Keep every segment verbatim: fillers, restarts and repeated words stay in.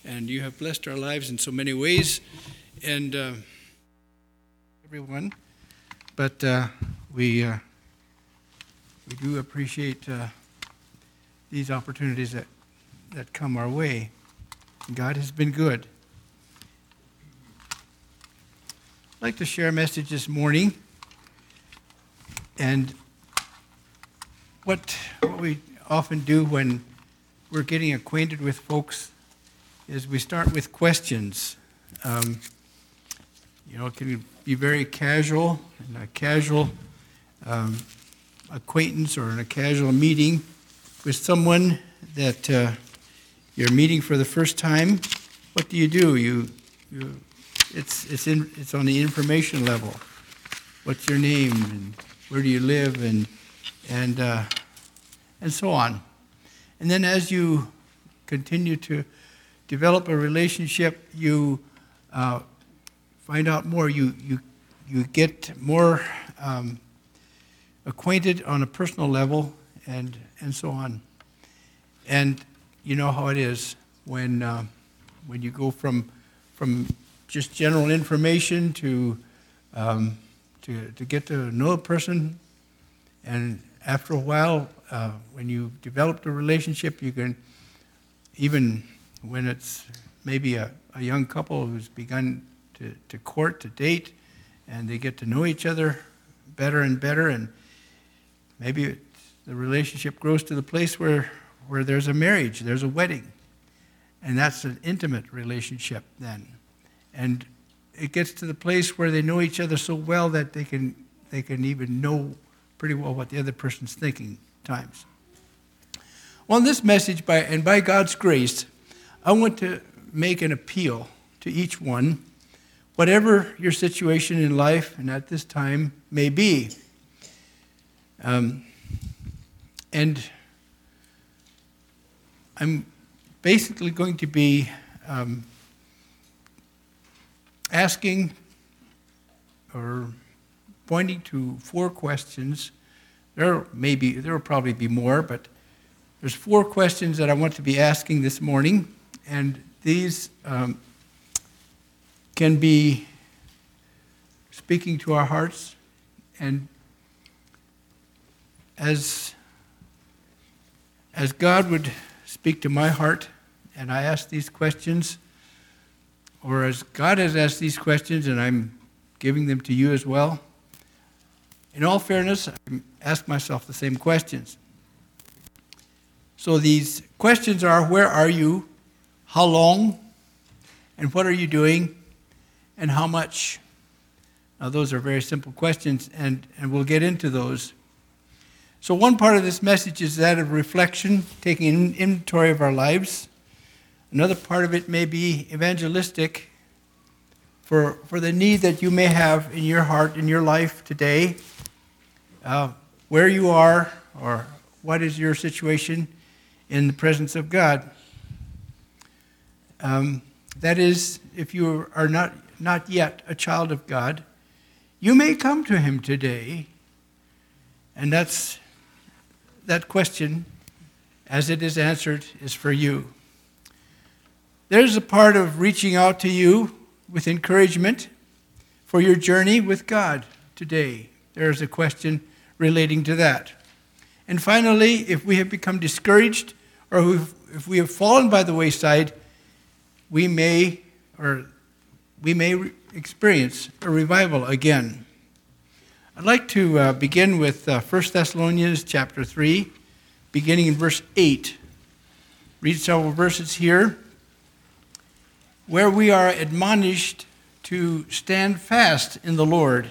and you have blessed our lives in so many ways, and uh, everyone. But uh, we uh, we do appreciate uh, these opportunities that that come our way. God has been good. I'd like to share a message this morning, and what what we often do when we're getting acquainted with folks is we start with questions. Um, you know, it can be very casual, and a casual um, acquaintance or in a casual meeting with someone that uh, you're meeting for the first time. What do you do? You, you it's it's in it's on the information level. What's your name and where do you live and and uh, and so on. And then as you continue to develop a relationship, you uh, find out more. You you you get more um, acquainted on a personal level, and and so on. And you know how it is when uh, when you go from from just general information to um, to to get to know a person, and after a while, uh, when you develop a relationship, you can, even when it's maybe a, a young couple who's begun to, to court, to date, and they get to know each other better and better, and maybe it's, the relationship grows to the place where, where there's a marriage, there's a wedding, and that's an intimate relationship then. And it gets to the place where they know each other so well that they can they can even know pretty well what the other person's thinking at times. Well, in this message, by and by God's grace, I want to make an appeal to each one, whatever your situation in life and at this time may be. Um, and I'm basically going to be um, asking or pointing to four questions. There may be, there will probably be more, but there's four questions that I want to be asking this morning, and these um, can be speaking to our hearts. And as as God would speak to my heart, and I ask these questions, or as God has asked these questions, and I'm giving them to you as well. In all fairness, I ask myself the same questions. So these questions are, where are you? How long? And what are you doing? And how much? Now, those are very simple questions, and, and we'll get into those. So one part of this message is that of reflection, taking an inventory of our lives. Another part of it may be evangelistic, for, for the need that you may have in your heart, in your life today, uh, where you are, or what is your situation in the presence of God. Um, that is, if you are not, not yet a child of God, you may come to him today, and that's that question, as it is answered, is for you. There's a part of reaching out to you with encouragement for your journey with God today. There's a question relating to that. And finally, if we have become discouraged or if we have fallen by the wayside, we may or we may re- experience a revival again. I'd like to uh, begin with uh, First Thessalonians chapter three, beginning in verse eight. Read several verses here, where we are admonished to stand fast in the Lord.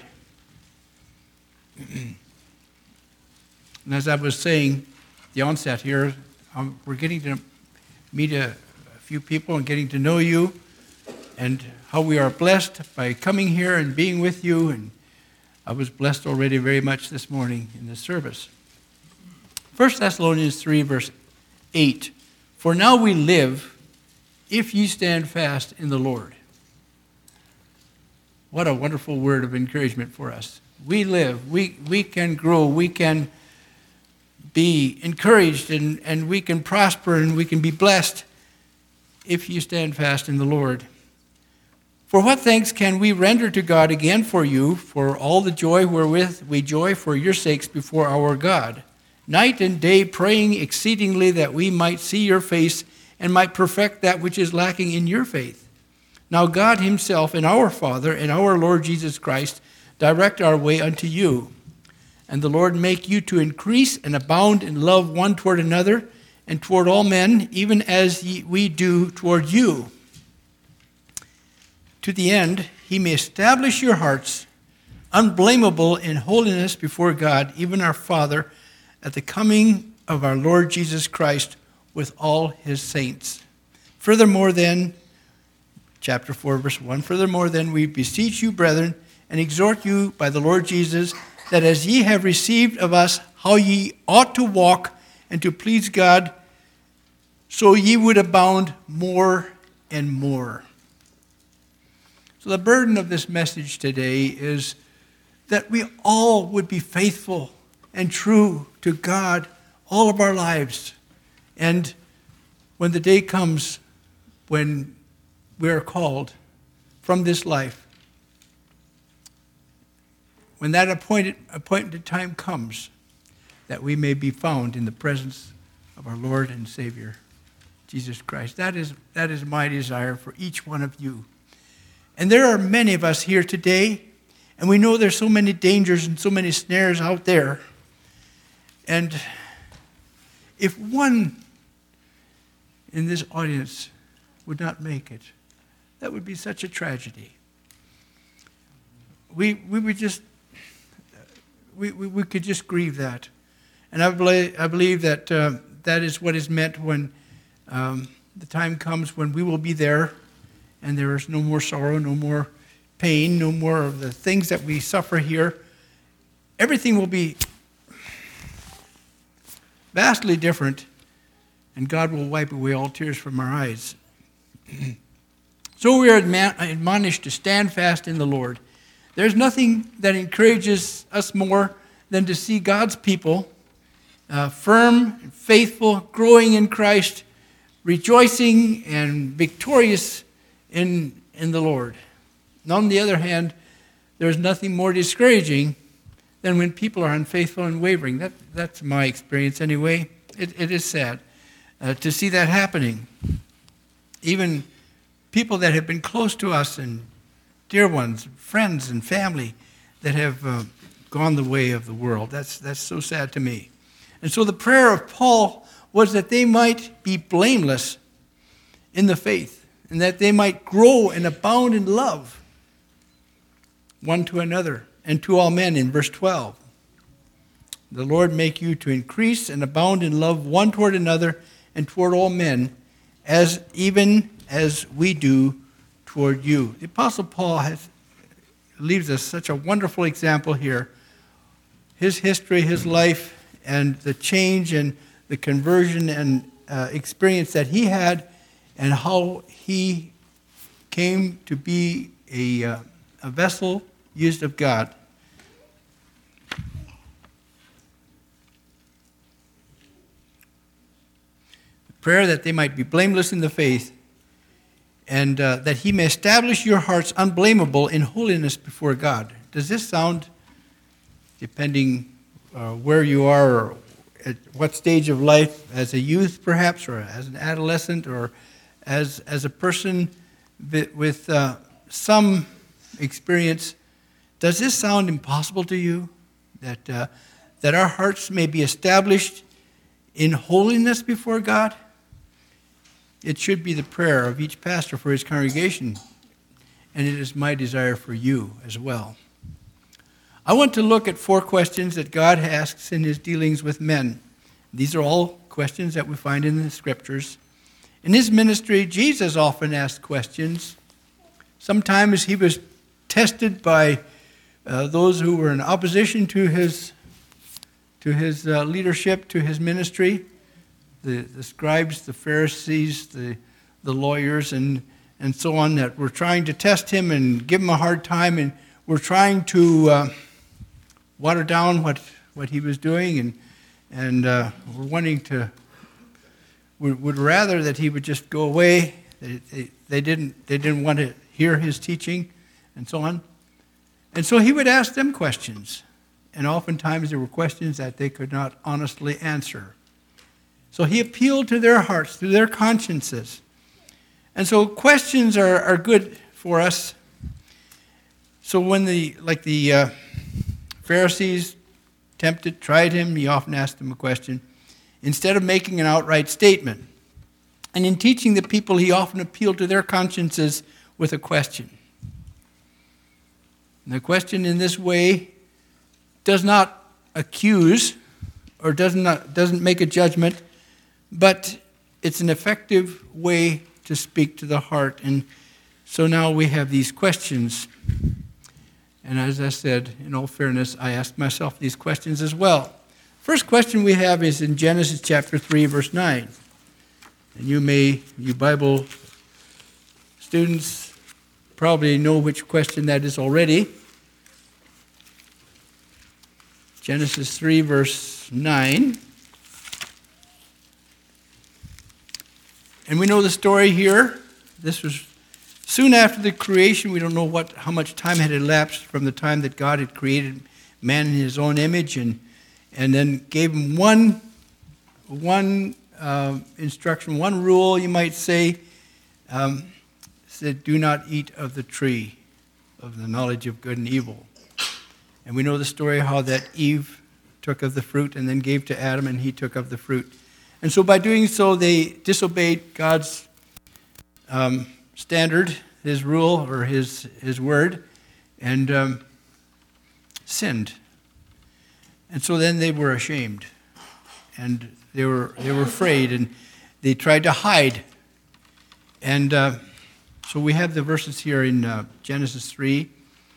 And as I was saying, the onset here, um, we're getting to meet a, a few people and getting to know you, and how we are blessed by coming here and being with you. And I was blessed already very much this morning in this service. First Thessalonians three, verse eight. For now we live, if ye stand fast in the Lord. What a wonderful word of encouragement for us. We live, we, we can grow, we can be encouraged, and, and we can prosper, and we can be blessed if you stand fast in the Lord. For what thanks can we render to God again for you, for all the joy wherewith we joy for your sakes before our God, night and day praying exceedingly that we might see your face and might perfect that which is lacking in your faith. Now God himself and our Father and our Lord Jesus Christ direct our way unto you. And the Lord make you to increase and abound in love one toward another and toward all men, even as ye, we do toward you. To the end, he may establish your hearts unblameable in holiness before God, even our Father, at the coming of our Lord Jesus Christ with all his saints. Furthermore then, chapter four, verse one, furthermore then we beseech you, brethren, and exhort you by the Lord Jesus, that as ye have received of us how ye ought to walk and to please God, so ye would abound more and more. So the burden of this message today is that we all would be faithful and true to God all of our lives. And when the day comes when we are called from this life, when that appointed, appointed time comes, that we may be found in the presence of our Lord and Savior, Jesus Christ. That is, that is my desire for each one of you. And there are many of us here today, and we know there's so many dangers and so many snares out there. And if one in this audience would not make it, that would be such a tragedy. We we would just we we, we could just grieve that, and I believe I believe that uh, that is what is meant when um, the time comes when we will be there. And there is no more sorrow, no more pain, no more of the things that we suffer here. Everything will be vastly different, and God will wipe away all tears from our eyes. So we are admonished to stand fast in the Lord. There's nothing that encourages us more than to see God's people uh, firm, faithful, growing in Christ, rejoicing and victorious in in the Lord. And on the other hand, there's nothing more discouraging than when people are unfaithful and wavering. That that's my experience anyway. It it is sad uh, to see that happening. Even people that have been close to us and dear ones, friends and family that have uh, gone the way of the world. That's that's so sad to me. And so the prayer of Paul was that they might be blameless in the faith, and that they might grow and abound in love one to another and to all men, in verse twelve. The Lord make you to increase and abound in love one toward another and toward all men, as even as we do toward you. The Apostle Paul has, leaves us such a wonderful example here. His history, his life, and the change and the conversion and uh, experience that he had, and how he came to be a, uh, a vessel used of God. The prayer that they might be blameless in the faith, and uh, that he may establish your hearts unblameable in holiness before God. Does this sound, depending uh, where you are, or at what stage of life, as a youth perhaps, or as an adolescent, or as as a person with uh, some experience, does this sound impossible to you? That uh, that our hearts may be established in holiness before God? It should be the prayer of each pastor for his congregation, and it is my desire for you as well. I want to look at four questions that God asks in his dealings with men. These are all questions that we find in the scriptures. In his ministry, Jesus often asked questions. Sometimes he was tested by uh, those who were in opposition to his to his uh, leadership, to his ministry, the, the scribes, the Pharisees, the the lawyers, and and so on, that were trying to test him and give him a hard time, and were trying to uh, water down what what he was doing, and and uh, were wanting to would, would rather that he would just go away They, they, they, didn't, they didn't want to hear his teaching and so on. And so he would ask them questions. And oftentimes there were questions that they could not honestly answer. So he appealed to their hearts, to their consciences. And so questions are, are good for us. So when the, like the uh, Pharisees tempted, tried him, he often asked them a question, instead of making an outright statement. And in teaching the people, he often appealed to their consciences with a question. And the question in this way does not accuse or does not, doesn't make a judgment, but it's an effective way to speak to the heart. And so now we have these questions. And as I said, in all fairness, I asked myself these questions as well. First question we have is in Genesis chapter three, verse nine. And you may, you Bible students, probably know which question that is already. Genesis three, verse nine. And we know the story here. This was soon after the creation. We don't know what how much time had elapsed from the time that God had created man in his own image and and then gave him one, one uh, instruction, one rule, you might say, um, said, do not eat of the tree of the knowledge of good and evil. And we know the story how that Eve took of the fruit and then gave to Adam, and he took of the fruit. And so by doing so, they disobeyed God's um, standard, his rule, or his, his word, and um, sinned. And so then they were ashamed, and they were they were afraid, and they tried to hide. And uh, so we have the verses here in uh, Genesis three.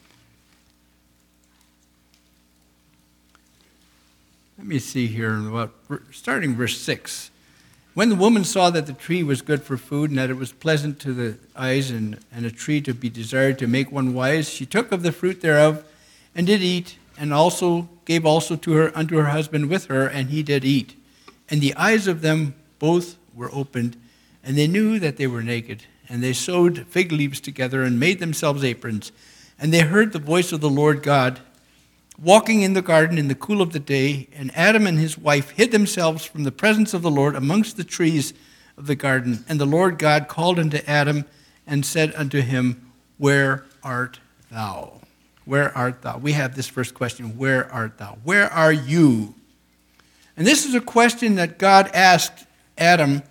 Let me see here, about, starting verse six. When the woman saw that the tree was good for food, and that it was pleasant to the eyes, and, and a tree to be desired to make one wise, she took of the fruit thereof, and did eat, and also gave also to her unto her husband with her, and he did eat. And the eyes of them both were opened, and they knew that they were naked. And they sewed fig leaves together, and made themselves aprons. And they heard the voice of the Lord God, walking in the garden in the cool of the day, and Adam and his wife hid themselves from the presence of the Lord amongst the trees of the garden. And the Lord God called unto Adam and said unto him, where art thou? Where art thou? We have this first question, where art thou? Where are you? And this is a question that God asked Adam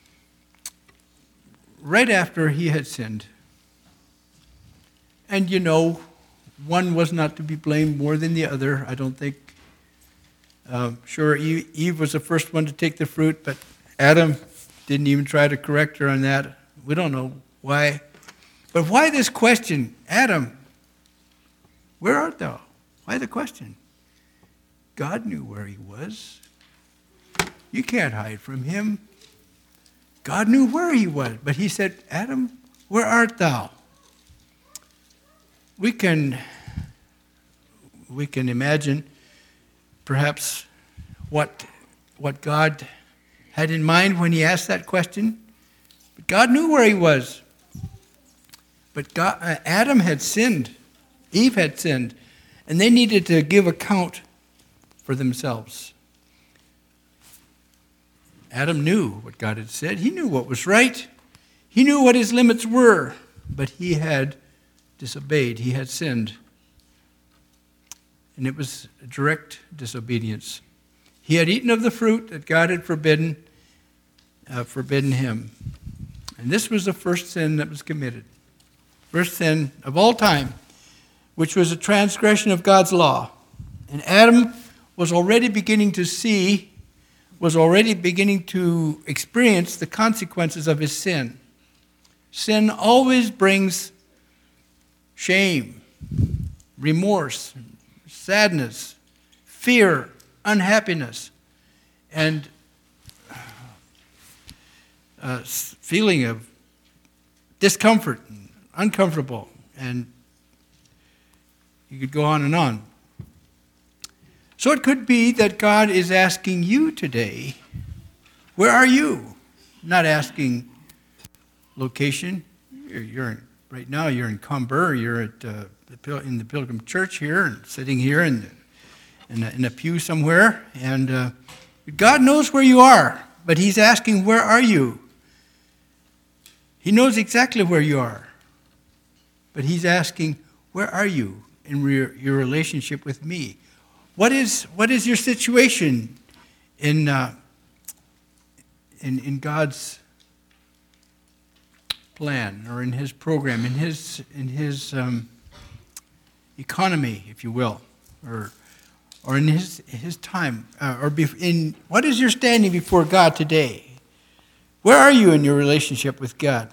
right after he had sinned. And you know, one was not to be blamed more than the other. I don't think, uh, sure, Eve was the first one to take the fruit, but Adam didn't even try to correct her on that. We don't know why. But why this question? Adam, where art thou? Why the question? God knew where he was. You can't hide from him. God knew where he was, but he said, Adam, where art thou? We can, we can imagine perhaps what, what God had in mind when he asked that question. But God knew where he was. But God, uh, Adam had sinned. Eve had sinned. And they needed to give account for themselves. Adam knew what God had said. He knew what was right. He knew what his limits were. But he had disobeyed. He had sinned. And it was direct disobedience. He had eaten of the fruit that God had forbidden, uh, forbidden him. And this was the first sin that was committed. First sin of all time, which was a transgression of God's law. And Adam was already beginning to see, was already beginning to experience the consequences of his sin. Sin always brings shame, remorse, sadness, fear, unhappiness, and a feeling of discomfort, and uncomfortable, and you could go on and on. So it could be that God is asking you today, where are you? Not asking location. You're, you're in, right now you're in Comber. You're at uh, the Pil- in the Pilgrim Church here, and sitting here in the, in, a, in a pew somewhere. And uh, God knows where you are, but He's asking, where are you? He knows exactly where you are, but He's asking, where are you in your, your relationship with me? What is what is your situation in uh, in in God's plan, or in His program, in His in His um, economy, if you will, or or in His His time, uh, or be, in what is your standing before God today? Where are you in your relationship with God?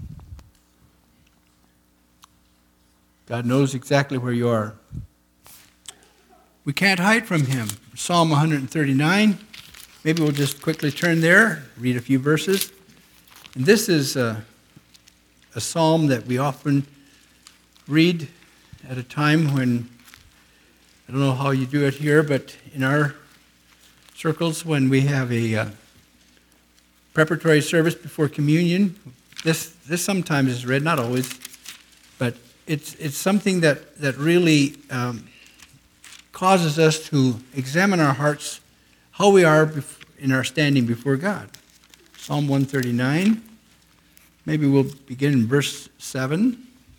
God knows exactly where you are. We can't hide from Him. Psalm one thirty-nine. Maybe we'll just quickly turn there, read a few verses. And this is a, a psalm that we often read at a time when, I don't know how you do it here, but in our circles, when we have a uh, preparatory service before communion, this this sometimes is read, not always, but it's it's something that, that really um, causes us to examine our hearts, how we are in our standing before God. Psalm one thirty-nine. Maybe we'll begin in verse seven.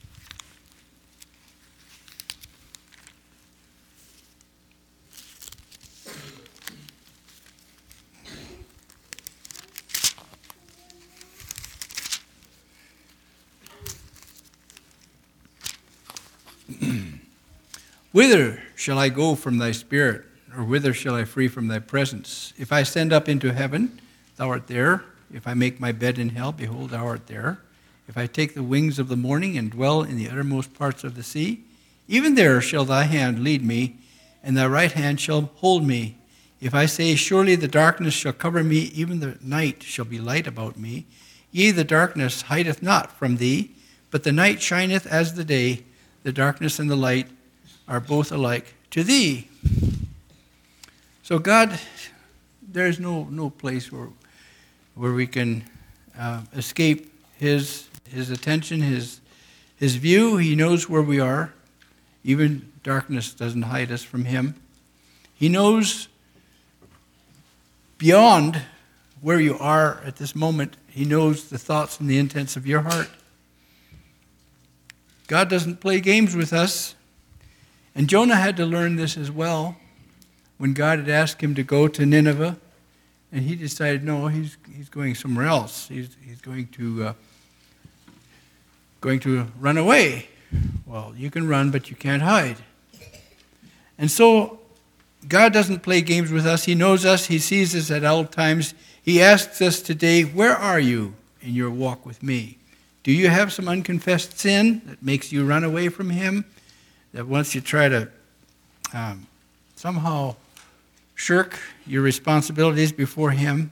Whither shall I go from thy spirit, or whither shall I flee from thy presence? If I ascend up into heaven, thou art there. If I make my bed in hell, behold, thou art there. If I take the wings of the morning and dwell in the uttermost parts of the sea, even there shall thy hand lead me, and thy right hand shall hold me. If I say, surely the darkness shall cover me, even the night shall be light about me. Yea, the darkness hideth not from thee, but the night shineth as the day. The darkness and the light are both alike to thee. So God, there is no no place where where we can uh, escape His His attention, His His view. He knows where we are. Even darkness doesn't hide us from Him. He knows beyond where you are at this moment. He knows the thoughts and the intents of your heart. God doesn't play games with us. And Jonah had to learn this as well when God had asked him to go to Nineveh, and he decided, no, he's he's going somewhere else. He's he's going to uh, going to run away. Well, you can run, but you can't hide. And so God doesn't play games with us. He knows us. He sees us at all times. He asks us today, where are you in your walk with me? Do you have some unconfessed sin that makes you run away from Him? That once you try to um, somehow shirk your responsibilities before Him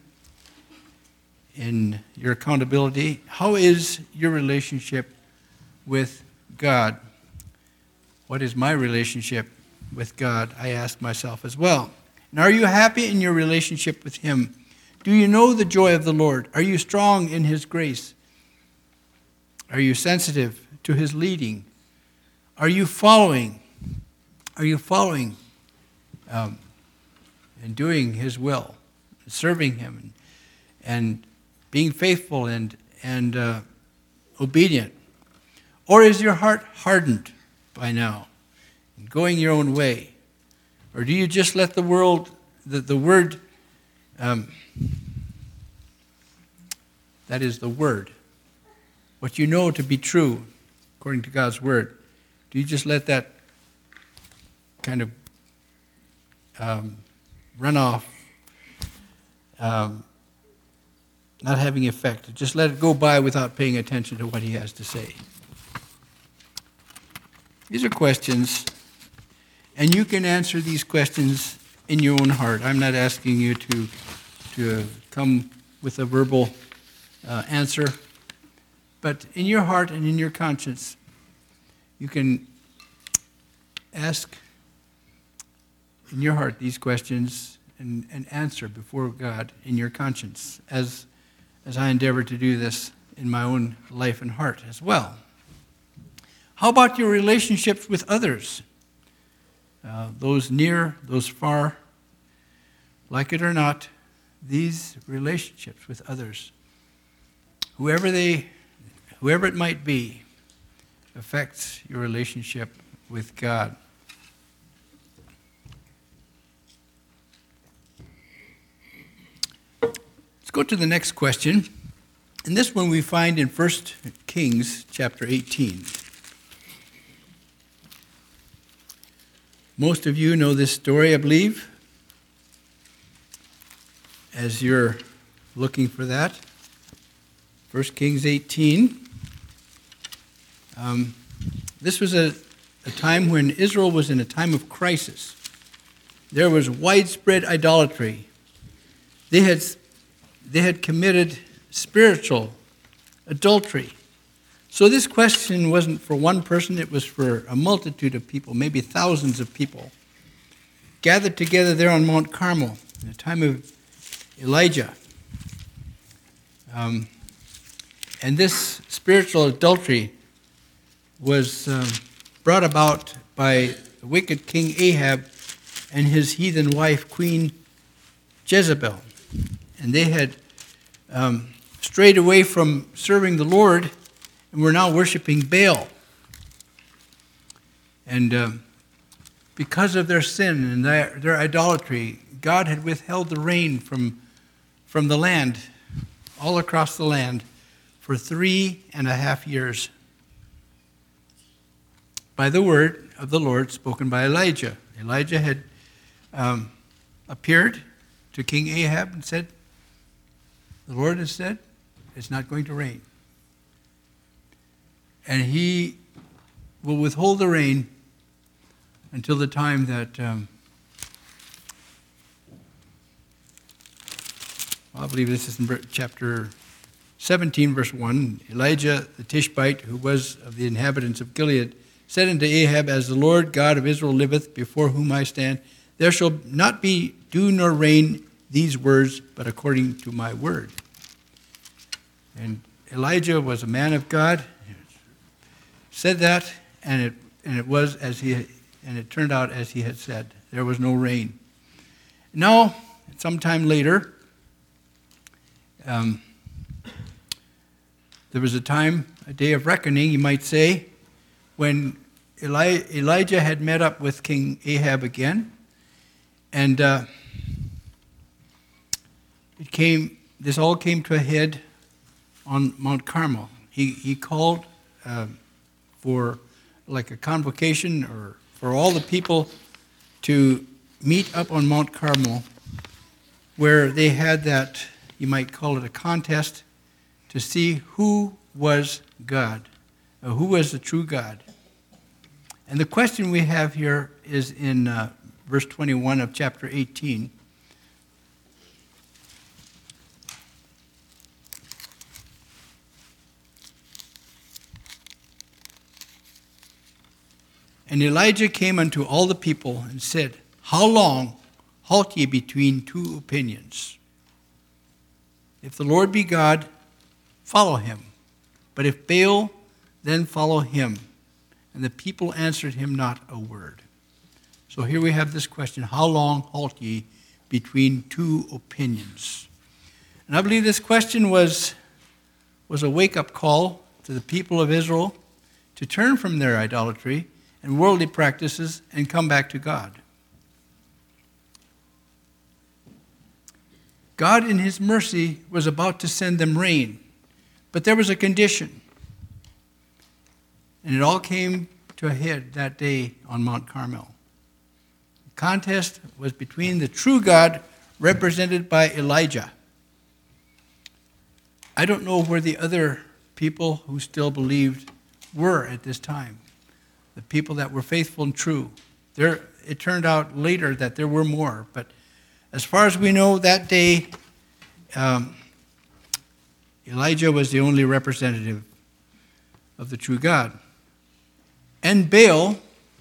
in your accountability, how is your relationship with God? What is my relationship with God? I ask myself as well. And are you happy in your relationship with Him? Do you know the joy of the Lord? Are you strong in His grace? Are you sensitive to His leading? Are you following? Are you following um, and doing His will, serving Him, and, and being faithful and and uh, obedient? Or is your heart hardened by now, and going your own way? Or do you just let the world, the, the word, um, that is the word, what you know to be true according to God's word, do you just let that kind of um, run off, um, not having effect? Just let it go by without paying attention to what He has to say. These are questions, and you can answer these questions in your own heart. I'm not asking you to, to come with a verbal uh, answer, but in your heart and in your conscience, you can ask in your heart these questions and, and answer before God in your conscience, as, as I endeavor to do this in my own life and heart as well. How about your relationships with others? Uh, those near, those far. Like it or not, these relationships with others, whoever they, whoever it might be, affects your relationship with God. Let's go to the next question. And this one we find in First Kings chapter eighteen. Most of you know this story, I believe. As you're looking for that, First Kings eighteen. Um, this was a, a time when Israel was in a time of crisis. There was widespread idolatry. They had, they had committed spiritual adultery. So this question wasn't for one person, it was for a multitude of people, maybe thousands of people, gathered together there on Mount Carmel in the time of Elijah. Um, and this spiritual adultery was um, brought about by the wicked King Ahab and his heathen wife, Queen Jezebel. And they had um, strayed away from serving the Lord and were now worshiping Baal. And um, because of their sin and their, their idolatry, God had withheld the rain from, from the land, all across the land, for three and a half years by the word of the Lord spoken by Elijah. Elijah had um, appeared to King Ahab and said, the Lord has said, it's not going to rain. And he will withhold the rain until the time that, um, well, I believe this is in chapter seventeen, verse one. Elijah the Tishbite, who was of the inhabitants of Gilead, said unto Ahab, as the Lord God of Israel liveth, before whom I stand, there shall not be dew nor rain these words, but according to my word. And Elijah was a man of God, said that, and it and it was as he and it turned out as he had said. There was no rain. Now, sometime later, um, there was a time, a day of reckoning, you might say, when Eli- Elijah had met up with King Ahab again, and uh, it came. This all came to a head on Mount Carmel. He he called uh, for like a convocation or for all the people to meet up on Mount Carmel, where they had that, you might call it a contest, to see who was God, uh, who was the true God. And the question we have here is in uh, verse twenty-one of chapter eighteen. And Elijah came unto all the people and said, how long halt ye between two opinions? If the Lord be God, follow him. But if Baal, then follow him. And the people answered him not a word. So here we have this question, how long halt ye between two opinions? And I believe this question was, was a wake-up call to the people of Israel to turn from their idolatry and worldly practices and come back to God. God in his mercy was about to send them rain, but there was a condition. And it all came to a head that day on Mount Carmel. The contest was between the true God, represented by Elijah. I don't know where the other people who still believed were at this time. The people that were faithful and true. There, it turned out later that there were more. But as far as we know, that day, um, Elijah was the only representative of the true God. And Baal,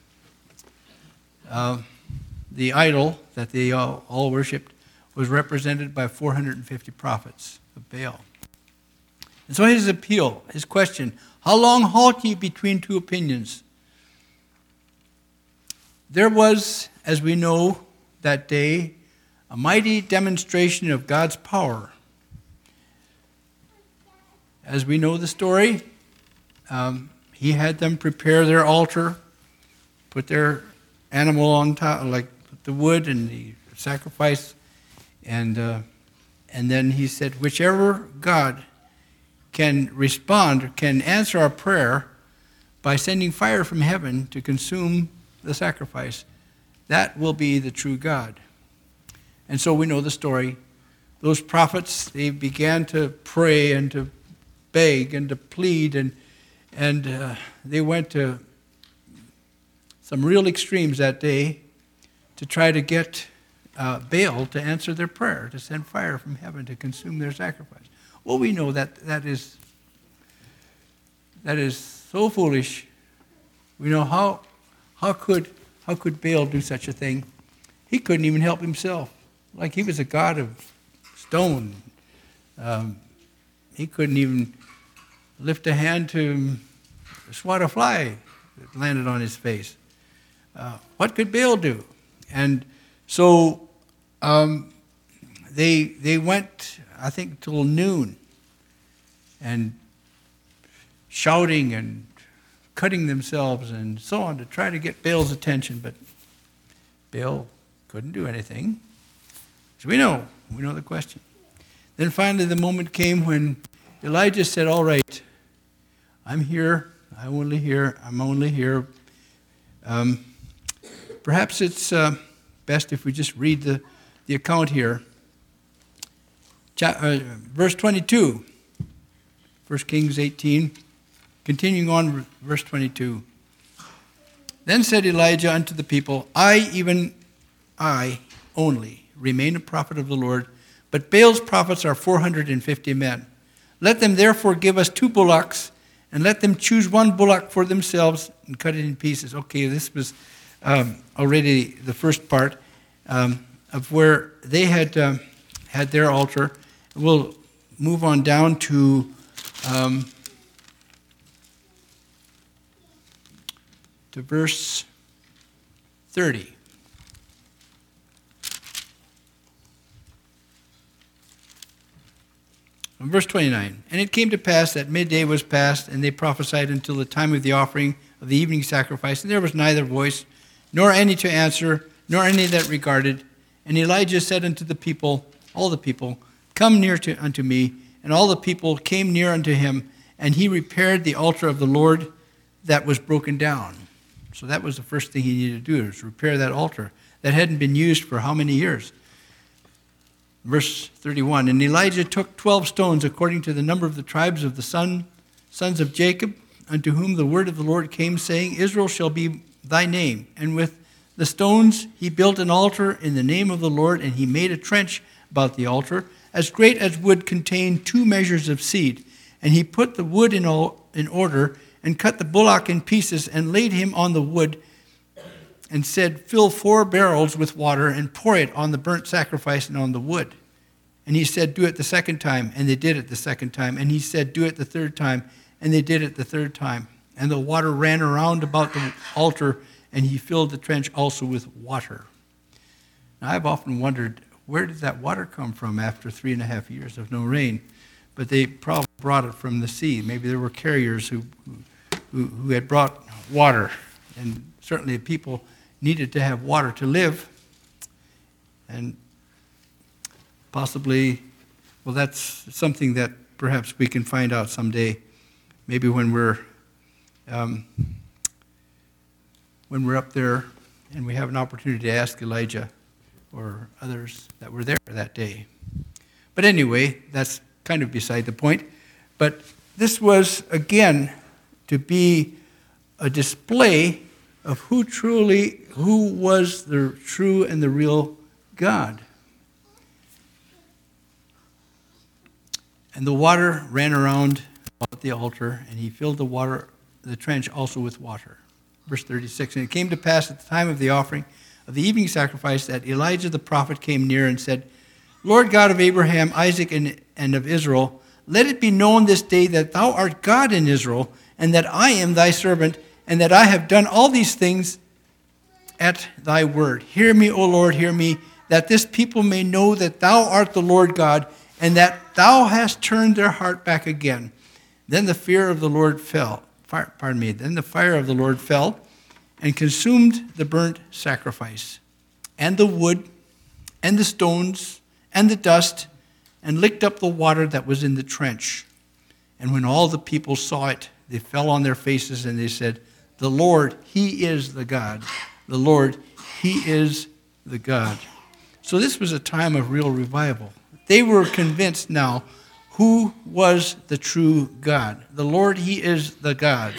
uh, the idol that they all, all worshipped, was represented by four hundred fifty prophets of Baal. And so his appeal, his question, how long halt ye between two opinions? There was, as we know that day, a mighty demonstration of God's power. As we know the story, um, he had them prepare their altar, put their animal on top, like the wood and the sacrifice, and uh, and then he said, whichever God can respond, can answer our prayer by sending fire from heaven to consume the sacrifice, that will be the true God. And so we know the story. Those prophets, they began to pray and to beg and to plead, and and uh, they went to some real extremes that day to try to get uh, Baal to answer their prayer, to send fire from heaven to consume their sacrifice. Well, we know that that is that is so foolish. We know how how could how could Baal do such a thing? He couldn't even help himself. Like he was a god of stone. Um, he couldn't even lift a hand to swat a fly that landed on his face. Uh, what could Baal do? And so um, they they went, I think, till noon, and shouting and cutting themselves and so on to try to get Baal's attention, but Baal couldn't do anything. So we know, we know the question. Then finally the moment came when Elijah said, all right, I'm here, I'm only here, I'm only here. Um, perhaps it's uh, best if we just read the, the account here. Cha- uh, verse twenty-two, First Kings eighteen, continuing on, verse twenty-two. Then said Elijah unto the people, I, even I only, remain a prophet of the Lord, but Baal's prophets are four hundred fifty men. Let them therefore give us two bullocks, and let them choose one bullock for themselves and cut it in pieces. Okay, this was um, already the first part um, of where they had um, had their altar. We'll move on down to um, to verse thirty. Verse twenty-nine, and it came to pass that midday was past, and they prophesied until the time of the offering of the evening sacrifice, and there was neither voice, nor any to answer, nor any that regarded. And Elijah said unto the people, all the people, come near to, unto me. And all the people came near unto him, and he repaired the altar of the Lord that was broken down. So that was the first thing he needed to do, was repair that altar that hadn't been used for how many years? Verse thirty-one, and Elijah took twelve stones according to the number of the tribes of the son, sons of Jacob, unto whom the word of the Lord came, saying, Israel shall be thy name. And with the stones he built an altar in the name of the Lord, and he made a trench about the altar, as great as would contain two measures of seed. And he put the wood in, all, in order, and cut the bullock in pieces, and laid him on the wood, and said, fill four barrels with water, and pour it on the burnt sacrifice and on the wood. And he said, do it the second time. And they did it the second time. And he said, do it the third time. And they did it the third time. And the water ran around about the altar, and he filled the trench also with water. Now, I've often wondered, where did that water come from after three and a half years of no rain? But they probably brought it from the sea. Maybe there were carriers who, who, who had brought water. And certainly people needed to have water to live, and possibly, well, that's something that perhaps we can find out someday, maybe when we're um, when we're up there and we have an opportunity to ask Elijah or others that were there that day. But anyway, that's kind of beside the point. But this was, again, to be a display of who truly, who was the true and the real God. And the water ran around about the altar, and he filled the water, the trench also with water. Verse thirty-six, and it came to pass at the time of the offering of the evening sacrifice that Elijah the prophet came near and said, Lord God of Abraham, Isaac, and, and of Israel, let it be known this day that thou art God in Israel, and that I am thy servant, and that I have done all these things at thy word. Hear me, O Lord, hear me, that this people may know that thou art the Lord God, and that thou hast turned their heart back again. Then the fear of the Lord fell. Fire, pardon me. Then the fire of the Lord fell and consumed the burnt sacrifice, and the wood, and the stones, and the dust, and licked up the water that was in the trench. And when all the people saw it, they fell on their faces, and they said, the Lord, he is the God. The Lord, he is the God. So this was a time of real revival. They were convinced now who was the true God. The Lord, he is the God.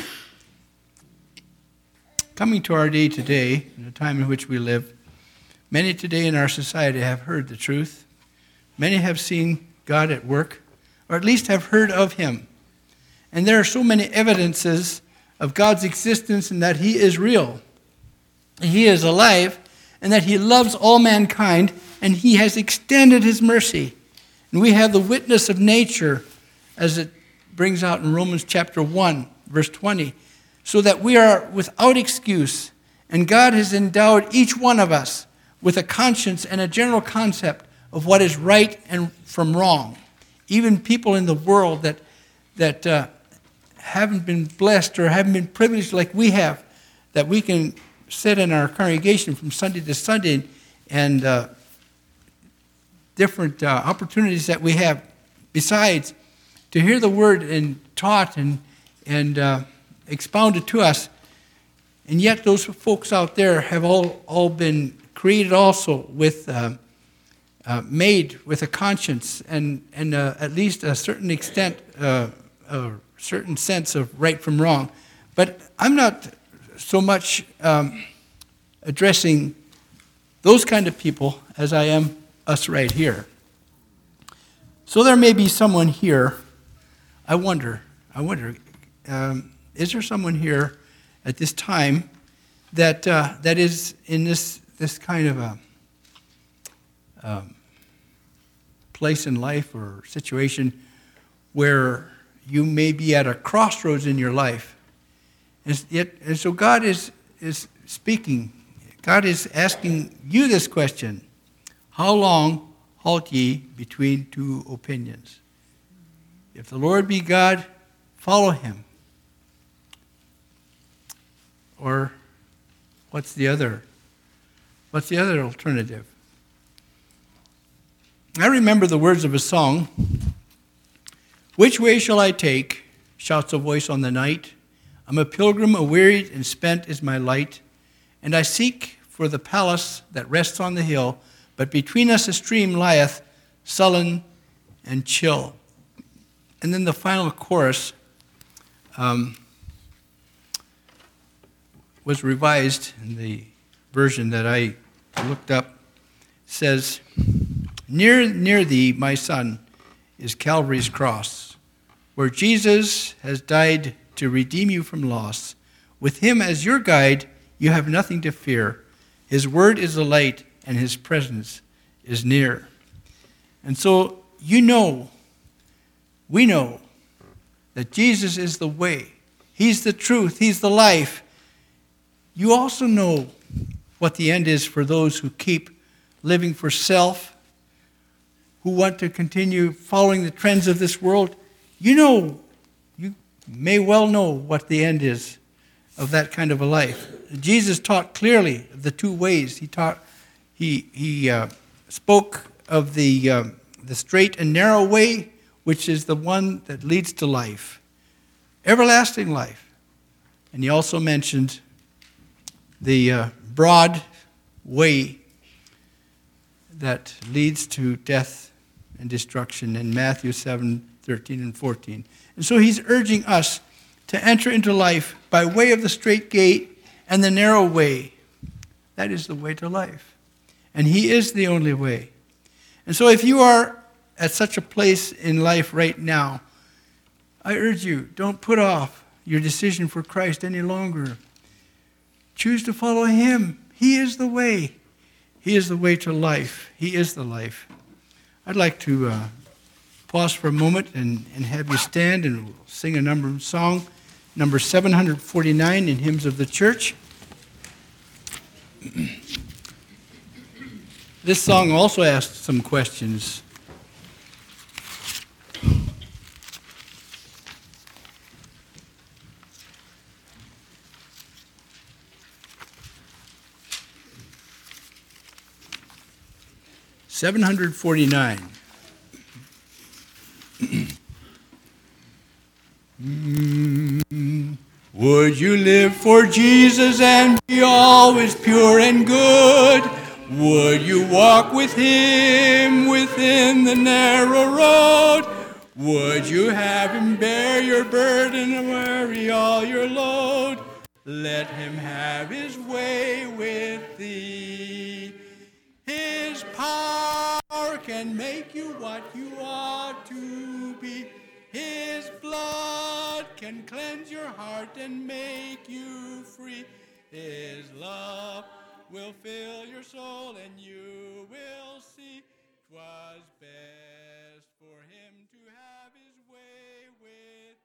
Coming to our day today, in the time in which we live, many today in our society have heard the truth. Many have seen God at work, or at least have heard of him. And there are so many evidences of God's existence and that he is real. He is alive, and that he loves all mankind, and he has extended his mercy. And we have the witness of nature, as it brings out in Romans chapter one, verse twenty, so that we are without excuse, and God has endowed each one of us with a conscience and a general concept of what is right and from wrong. Even people in the world that, that uh, haven't been blessed or haven't been privileged like we have, that we can sit in our congregation from Sunday to Sunday, and uh, different uh, opportunities that we have besides to hear the word and taught and, and uh, expounded to us. And yet those folks out there have all, all been created also with, uh, uh, made with a conscience and, and uh, at least a certain extent, uh, a certain sense of right from wrong. But I'm not so much um, addressing those kind of people as I am us right here. So there may be someone here, I wonder, I wonder, um, is there someone here at this time that uh, that is in this this kind of a um, place in life or situation where you may be at a crossroads in your life, and yet, and so God is is speaking. God is asking you this question: how long halt ye between two opinions? If the Lord be God, follow him. Or what's the other? What's the other alternative? I remember the words of a song. Which way shall I take? Shouts a voice on the night. I'm a pilgrim, awearied and spent is my light, and I seek for the palace that rests on the hill, but between us a stream lieth, sullen and chill. And then the final chorus um, was revised in the version that I looked up. Says, near, near thee, my son, is Calvary's cross, where Jesus has died to redeem you from loss. With him as your guide, you have nothing to fear. His word is a light, and his presence is near. And so you know, we know, that Jesus is the way. He's the truth. He's the life. You also know what the end is for those who keep living for self, who want to continue following the trends of this world. You know, you may well know what the end is of that kind of a life. Jesus taught clearly of the two ways. He taught, he he uh, spoke of the uh, the straight and narrow way, which is the one that leads to life, everlasting life. And he also mentioned the uh, broad way that leads to death and destruction in Matthew seven, thirteen and fourteen. And so he's urging us to enter into life by way of the straight gate and the narrow way. That is the way to life. And he is the only way. And so if you are at such a place in life right now, I urge you, don't put off your decision for Christ any longer. Choose to follow him. He is the way. He is the way to life. He is the life. I'd like to uh, pause for a moment and, and have you stand, and we'll sing a number song, number seven forty-nine in Hymns of the Church. This song also asks some questions. seven forty-nine. Mm, would you live for Jesus and be always pure and good? Would you walk with Him within the narrow road? Would you have Him bear your burden and carry all your load? Let Him have His way with thee. His power can make you what you ought to be. His blood can cleanse your heart and make you free. His love will fill your soul and you will see 'twas best for Him to have His way with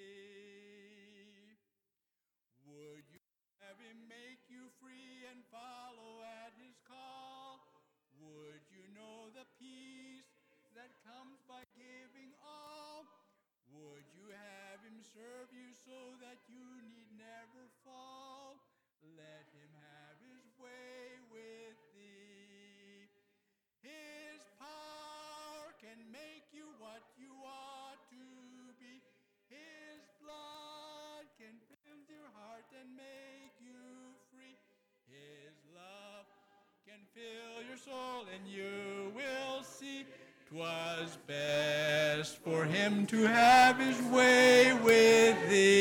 thee. Would you have Him make you free and follow at His call? Would you know the peace that comes by giving all? Would you have Him serve you so that you need never fall? Let Him have His way with thee. His power can make you what you ought to be. His blood can fill your heart and make you free. His love can fill your soul and you will see 'twas best for Him to have His way with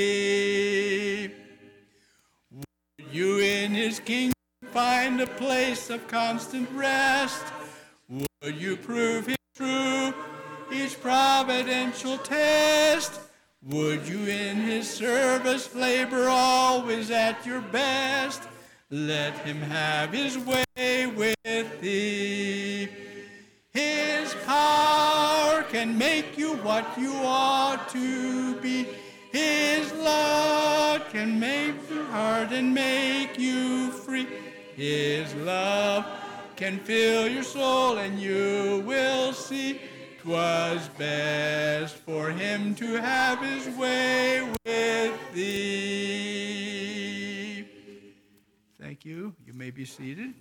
thee. Would you in His kingdom find a place of constant rest? Would you prove Him true each providential test? Would you in His service labor always at your best? Let Him have His way with thee. His power can make you what you ought to be. His love can make your heart and make you free. His love can fill your soul and you will see 'twas best for Him to have His way with thee. Thank you. You may be seated.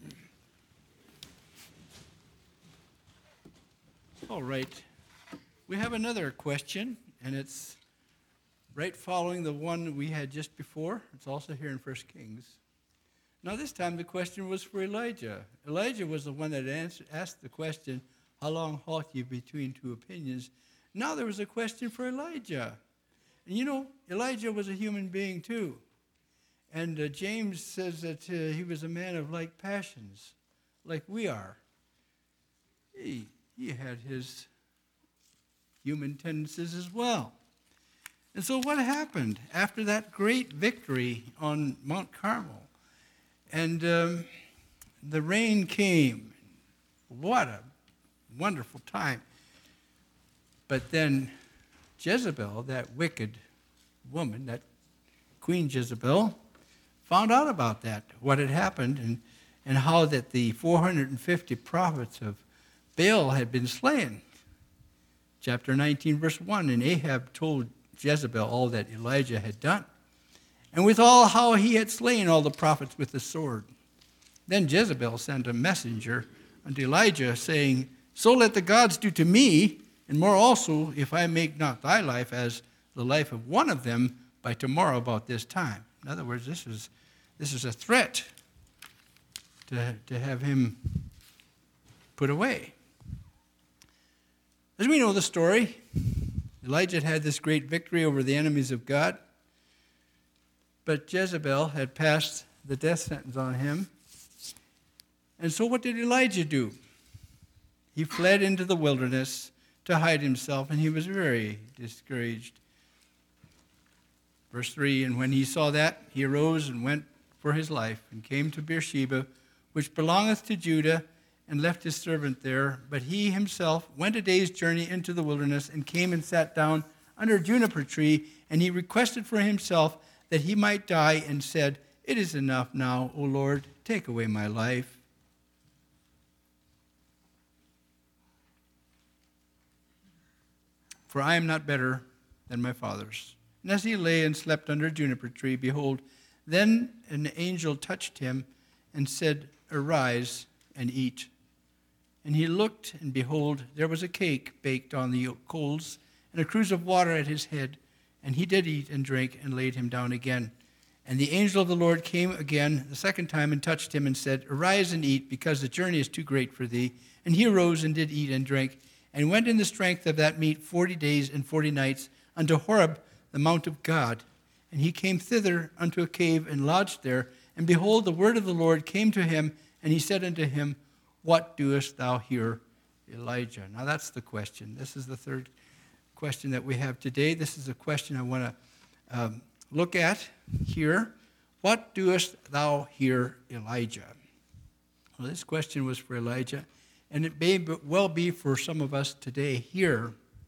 All right. We have another question, and it's right following the one we had just before. It's also here in First Kings. Now, this time the question was for Elijah. Elijah was the one that answered, asked the question, how long halt ye between two opinions? Now there was a question for Elijah. And you know, Elijah was a human being too. And uh, James says that uh, he was a man of like passions, like we are. He, he had his human tendencies as well. And so what happened after that great victory on Mount Carmel? And um, the rain came. What a wonderful time. But then Jezebel, that wicked woman, that Queen Jezebel, found out about that, what had happened, and, and how that the four hundred fifty prophets of Baal had been slain. Chapter nineteen, verse one, and Ahab told Jezebel all that Elijah had done, and with all how he had slain all the prophets with the sword. Then Jezebel sent a messenger unto Elijah, saying, so let the gods do to me, and more also, if I make not thy life as the life of one of them by tomorrow about this time. In other words, this is this is a threat to, to have him put away. As we know the story, Elijah had this great victory over the enemies of God, but Jezebel had passed the death sentence on him. And so what did Elijah do? He fled into the wilderness to hide himself, and he was very discouraged. Verse three, and when he saw that, he arose and went for his life, and came to Beersheba, which belongeth to Judah, and left his servant there. But he himself went a day's journey into the wilderness and came and sat down under a juniper tree, and he requested for himself that he might die and said, "It is enough now, O Lord, take away my life. For I am not better than my fathers." And as he lay and slept under a juniper tree, behold, then an angel touched him and said, "Arise and eat." And he looked, and behold, there was a cake baked on the coals, and a cruse of water at his head. And he did eat and drink, and laid him down again. And the angel of the Lord came again the second time and touched him and said, "Arise and eat, because the journey is too great for thee." And he arose and did eat and drank, and went in the strength of that meat forty days and forty nights unto Horeb, the mount of God. And he came thither unto a cave and lodged there. And behold, the word of the Lord came to him, and he said unto him, "What doest thou here, Elijah?" Now that's the question. This is the third question that we have today. This is a question I want to um, look at here. What doest thou here, Elijah? Well, this question was for Elijah, and it may well be for some of us today here.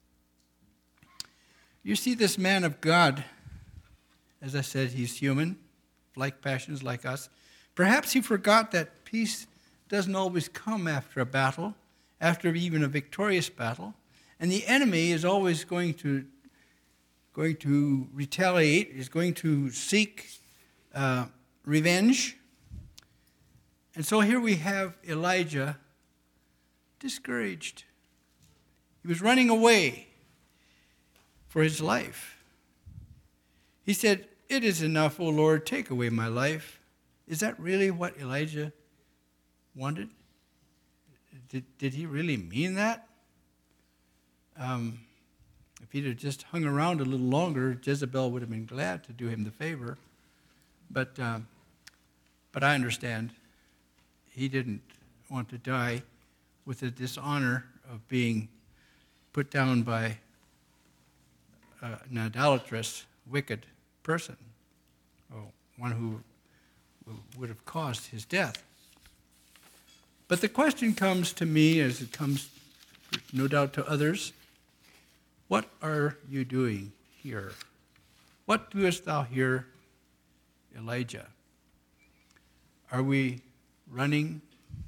You see, this man of God, as I said, he's human, like passions like us. Perhaps he forgot that peace doesn't always come after a battle, after even a victorious battle. And the enemy is always going to, going to retaliate, is going to seek uh, revenge. And so here we have Elijah discouraged. He was running away for his life. He said, "It is enough, O Lord, take away my life." Is that really what Elijah wanted? Did, did he really mean that? Um, if he'd have just hung around a little longer, Jezebel would have been glad to do him the favor. But, uh, but I understand he didn't want to die with the dishonor of being put down by uh, an idolatrous, wicked person, or one who would have caused his death. But the question comes to me, as it comes no doubt to others, what are you doing here? What doest thou here, Elijah? Are we running?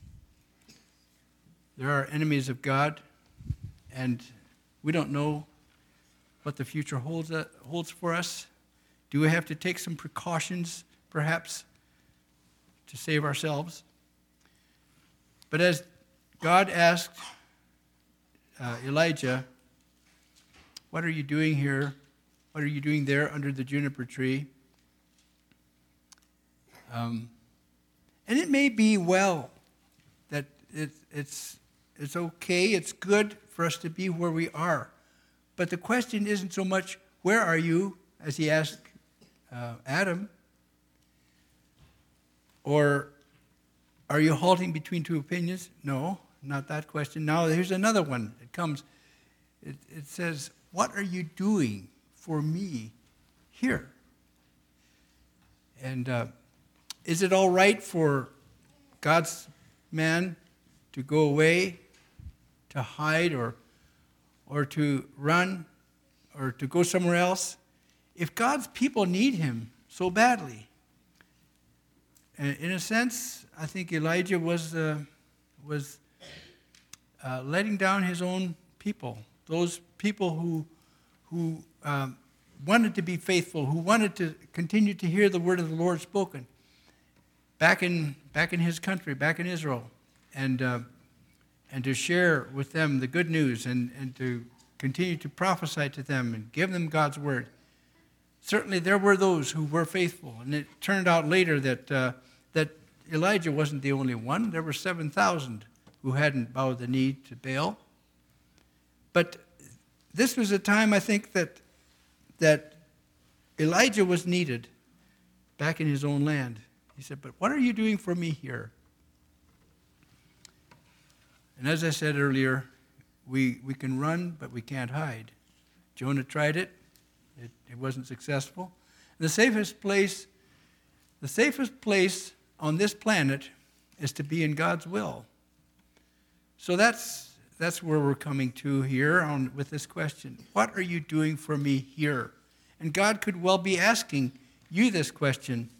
There are enemies of God, and we don't know what the future holds, uh, holds for us. Do we have to take some precautions, perhaps, to save ourselves? But as God asked uh, Elijah, "What are you doing here? What are you doing there under the juniper tree?" Um, and it may be well that it, it's, it's okay, it's good for us to be where we are. But the question isn't so much, where are you, as he asked uh, Adam, or are you halting between two opinions? No, not that question. Now here's another one. It comes, it, it says, "What are you doing for me here?" And uh, is it all right for God's man to go away, to hide, or, or to run, or to go somewhere else, if God's people need him so badly? And in a sense, I think Elijah was, uh, was uh, letting down his own people, those people who, who um, wanted to be faithful, who wanted to continue to hear the word of the Lord spoken back in, back in his country, back in Israel, and, uh, and to share with them the good news, and, and to continue to prophesy to them and give them God's word. Certainly there were those who were faithful, and it turned out later that, uh, that Elijah wasn't the only one. There were seven thousand who hadn't bowed the knee to Baal. But this was a time, I think, that, that Elijah was needed back in his own land. He said, "But what are you doing for me here?" And as I said earlier, we, we can run, but we can't hide. Jonah tried it. It, it wasn't successful. The safest place, the safest place on this planet is to be in God's will. So that's that's where we're coming to here on with this question. What are you doing for me here? And God could well be asking you this question.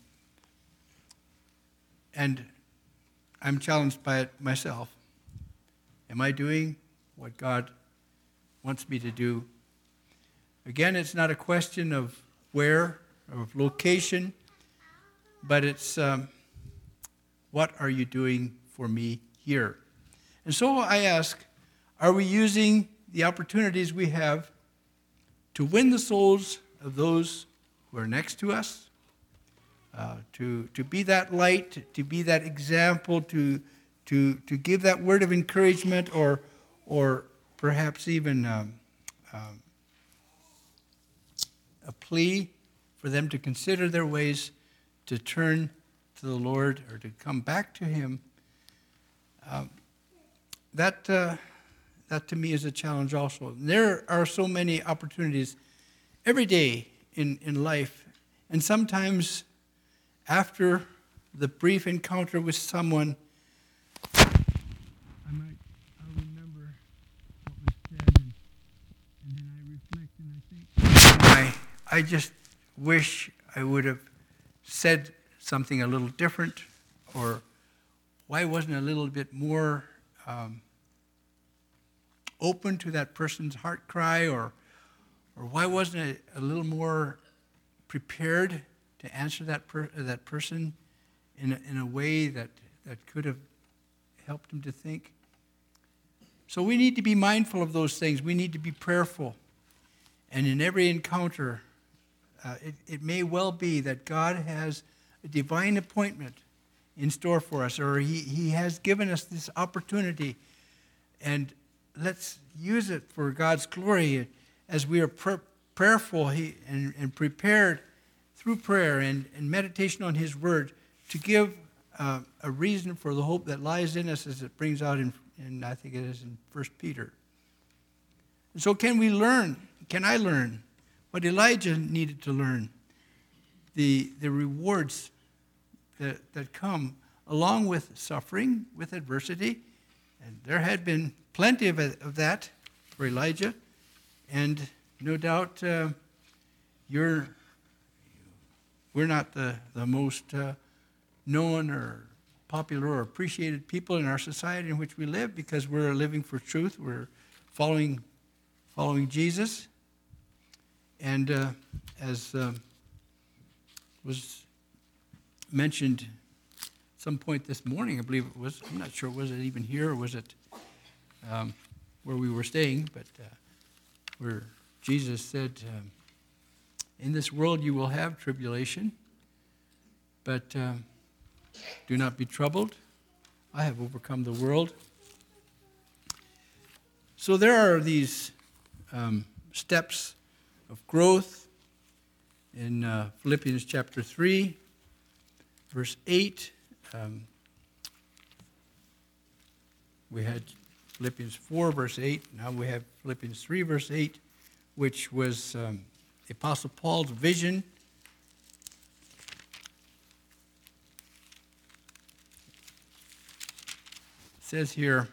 And I'm challenged by it myself. Am I doing what God wants me to do? Again, it's not a question of where, of location, but it's um, what are you doing for me here? And so I ask, are we using the opportunities we have to win the souls of those who are next to us? Uh, to, to be that light, to be that example, to, to, to give that word of encouragement, or, or perhaps even um, um, a plea for them to consider their ways, to turn to the Lord, or to come back to Him. Um, that, uh, that to me is a challenge also. There are so many opportunities every day in, in life, and sometimes after the brief encounter with someone, I might I'll remember what was said, and, and then I reflect and I think, I, I just wish I would have said something a little different, or why wasn't a little bit more um, open to that person's heart cry, or or why wasn't I a little more prepared to answer that per, that person in a, in a way that, that could have helped him to think. So we need to be mindful of those things. We need to be prayerful. And in every encounter, uh, it, it may well be that God has a divine appointment in store for us, or he, he has given us this opportunity. And let's use it for God's glory as we are pr- prayerful he, and, and prepared through prayer and, and meditation on His Word, to give uh, a reason for the hope that lies in us, as it brings out in, in I think it is in First Peter. And so can we learn, can I learn what Elijah needed to learn? The, the rewards that, that come along with suffering, with adversity. And there had been plenty of, of that for Elijah. And no doubt uh, you're... We're not the, the most uh, known or popular or appreciated people in our society in which we live, because we're living for truth. We're following following Jesus. And uh, as uh, was mentioned at some point this morning, I believe it was, I'm not sure, was it even here or was it um, where we were staying, but uh, where Jesus said, um, in this world you will have tribulation, but um, do not be troubled. I have overcome the world. So there are these um, steps of growth in uh, Philippians chapter three, verse eight. Um, we had Philippians four, verse eight. Now we have Philippians three, verse eight, which was Um, the Apostle Paul's vision. It says here,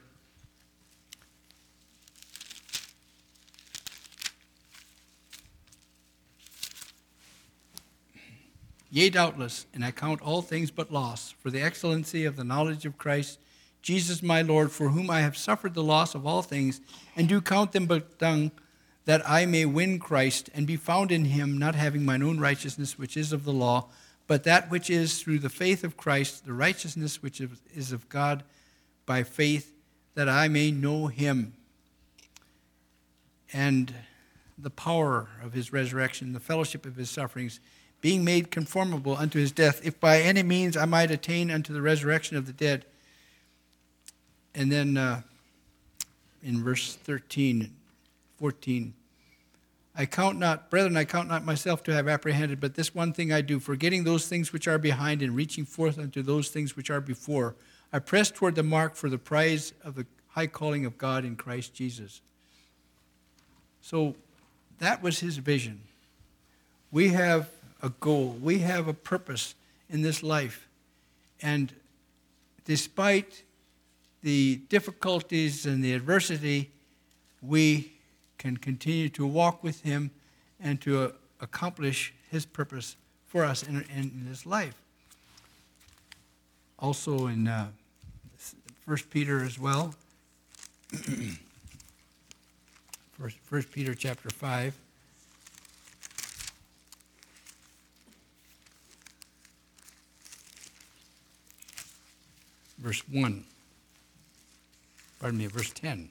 yea, doubtless, and I count all things but loss, for the excellency of the knowledge of Christ Jesus my Lord, for whom I have suffered the loss of all things, and do count them but dung, that I may win Christ and be found in Him, not having mine own righteousness, which is of the law, but that which is through the faith of Christ, the righteousness which is of God by faith, that I may know Him and the power of His resurrection, the fellowship of His sufferings, being made conformable unto His death, if by any means I might attain unto the resurrection of the dead. And then uh, in verse thirteen, fourteen, I count not, brethren, I count not myself to have apprehended, but this one thing I do, forgetting those things which are behind and reaching forth unto those things which are before, I press toward the mark for the prize of the high calling of God in Christ Jesus. So that was his vision. We have a goal. We have a purpose in this life. And despite the difficulties and the adversity, we can continue to walk with him and to uh, accomplish his purpose for us in, in this life. Also in uh, First Peter as well. First, First Peter chapter five. Verse one. Pardon me, verse ten.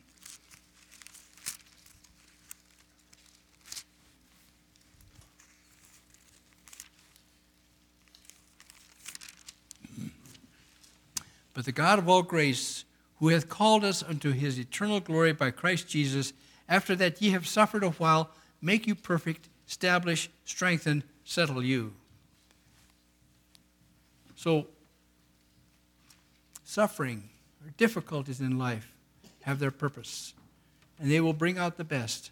But the God of all grace, who hath called us unto his eternal glory by Christ Jesus, after that ye have suffered a while, make you perfect, establish, strengthen, settle you. So, suffering or difficulties in life have their purpose, and they will bring out the best.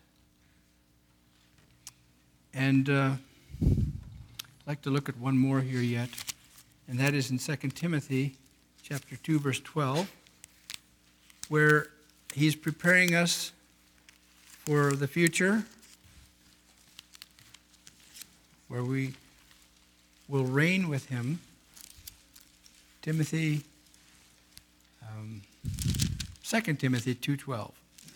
And uh, I'd like to look at one more here yet, and that is in Second Timothy chapter two, verse twelve, where he's preparing us for the future, where we will reign with him. Timothy, um, Second Timothy two twelve.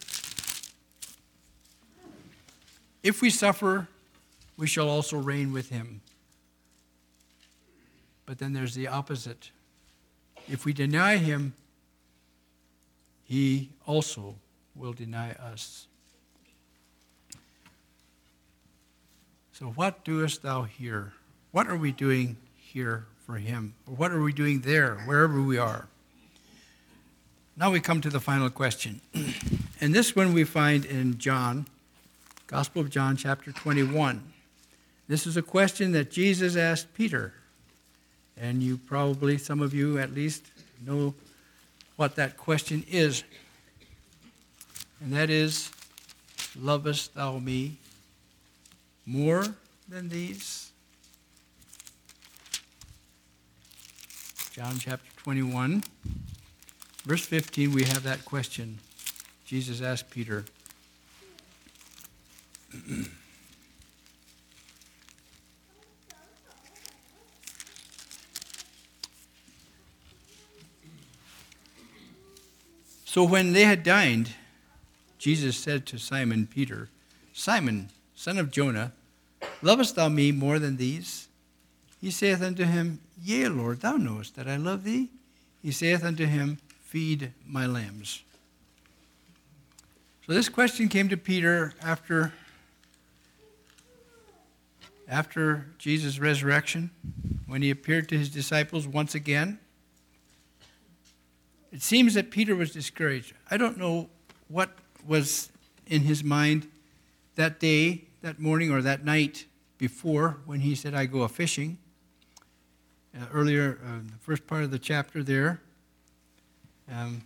If we suffer, we shall also reign with him. But then there's the opposite. If we deny him, he also will deny us. So what doest thou here? What are we doing here for him? Or what are we doing there, wherever we are? Now we come to the final question. And this one we find in John, Gospel of John, chapter twenty-one. This is a question that Jesus asked Peter. And you probably, some of you at least, know what that question is. And that is, lovest thou me more than these? John chapter twenty-one, verse fifteen, we have that question. Jesus asked Peter. So when they had dined, Jesus said to Simon Peter, Simon, son of Jonah, lovest thou me more than these? He saith unto him, Yea, Lord, thou knowest that I love thee. He saith unto him, Feed my lambs. So this question came to Peter after, after Jesus' resurrection, when he appeared to his disciples once again. It seems that Peter was discouraged. I don't know what was in his mind that day, that morning, or that night before when he said, I go a-fishing. Uh, earlier, uh, the first part of the chapter there. Um,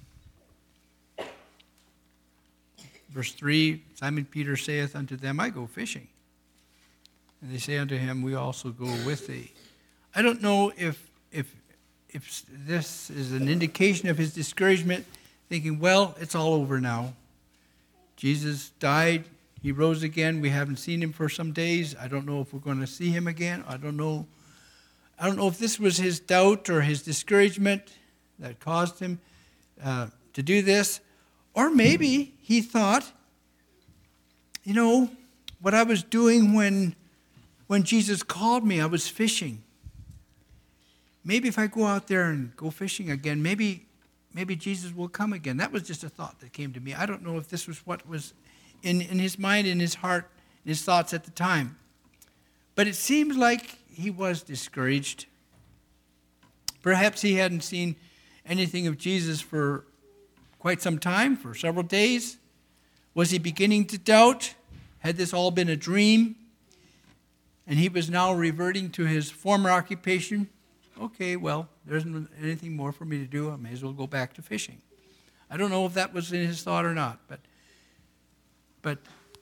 verse three, Simon Peter saith unto them, I go fishing. And they say unto him, we also go with thee. I don't know if if if this is an indication of his discouragement, thinking, well, it's all over now. Jesus died. He rose again. We haven't seen him for some days. I don't know if we're going to see him again. I don't know. I don't know if this was his doubt or his discouragement that caused him uh, to do this. Or maybe he thought, you know, what I was doing when, when Jesus called me, I was fishing. Maybe if I go out there and go fishing again, maybe maybe Jesus will come again. That was just a thought that came to me. I don't know if this was what was in, in his mind, in his heart, in his thoughts at the time. But it seems like he was discouraged. Perhaps he hadn't seen anything of Jesus for quite some time, for several days. Was he beginning to doubt? Had this all been a dream? And he was now reverting to his former occupation? Okay, well, there isn't anything more for me to do. I may as well go back to fishing. I don't know if that was in his thought or not, but but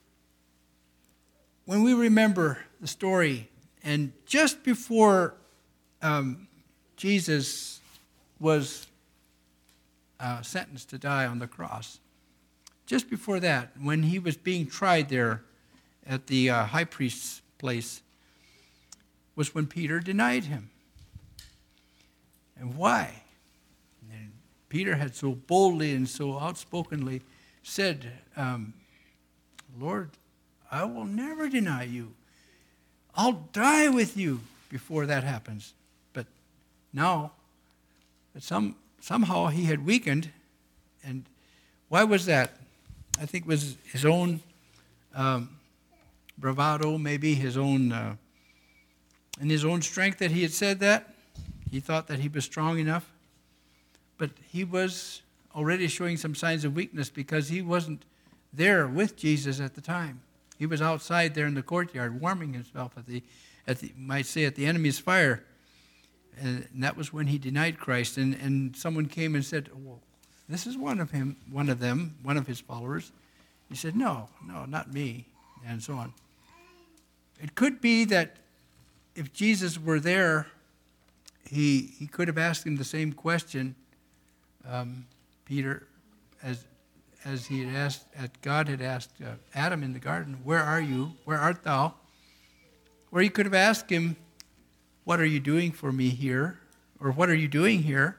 when we remember the story, and just before um, Jesus was uh, sentenced to die on the cross. Just before that, when he was being tried there at the uh, high priest's place, was when Peter denied him. And why? And Peter had so boldly and so outspokenly said, um, Lord, I will never deny you. I'll die with you before that happens. But now, some, somehow he had weakened. And why was that? I think it was his own um, bravado, maybe his own, uh, in his own strength that he had said that. He thought that he was strong enough. But he was already showing some signs of weakness because he wasn't there with Jesus at the time. He was outside there in the courtyard warming himself at the, at the might say, at the enemy's fire. And that was when he denied Christ. And, and someone came and said, well, this is one of him, one of them, one of his followers. He said, no, no, not me, and so on. It could be that if Jesus were there, he he could have asked him the same question, um, Peter, as as he had asked, as God had asked uh, Adam in the garden, where are you? Where art thou? Or he could have asked him, what are you doing for me here? Or what are you doing here?